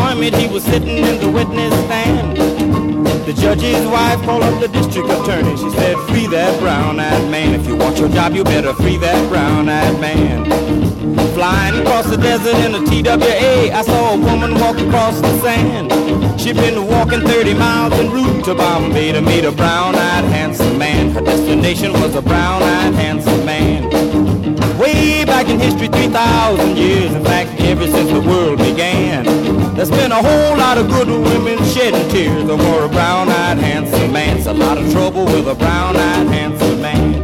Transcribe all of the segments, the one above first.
employment, he was sitting in the witness stand. The judge's wife called up the district attorney. She said, free that brown-eyed man. If you want your job, you better free that brown-eyed man. Flying across the desert in a TWA, I saw a woman walk across the sand. She'd been walking 30 miles en route to Bombay to meet a brown-eyed handsome man. Her destination was a brown-eyed handsome man. Way back in history, 3,000 years, in fact, ever since the world began, there's been a whole lot of good women shedding tears over a brown-eyed handsome man. It's a lot of trouble with a brown-eyed handsome man.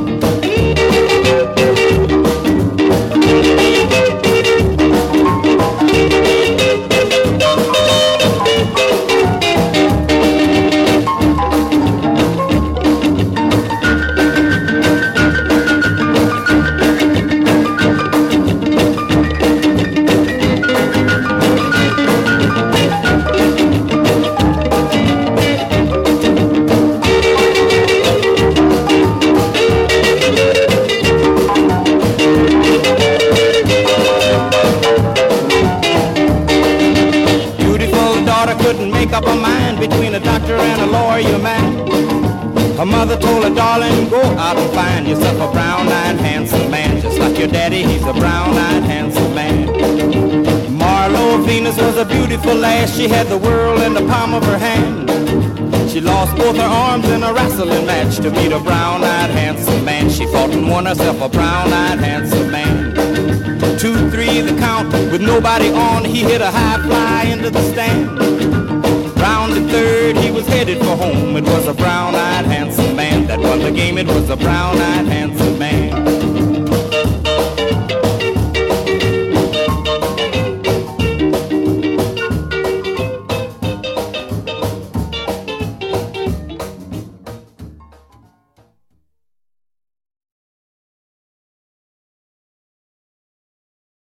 Up a mind between a doctor and a lawyer man. Her mother told her, darling, go out and find yourself a brown-eyed handsome man. Just like your daddy, he's a brown-eyed handsome man. Marlo Venus was a beautiful lass. She had the world in the palm of her hand. She lost both her arms in a wrestling match to meet a brown-eyed handsome man. She fought and won herself a brown-eyed handsome man. 2, 3, the count with nobody on. He hit a high fly into the stand. Round the third, he was headed for home. It was a brown-eyed handsome man that won the game. It was a brown-eyed handsome man.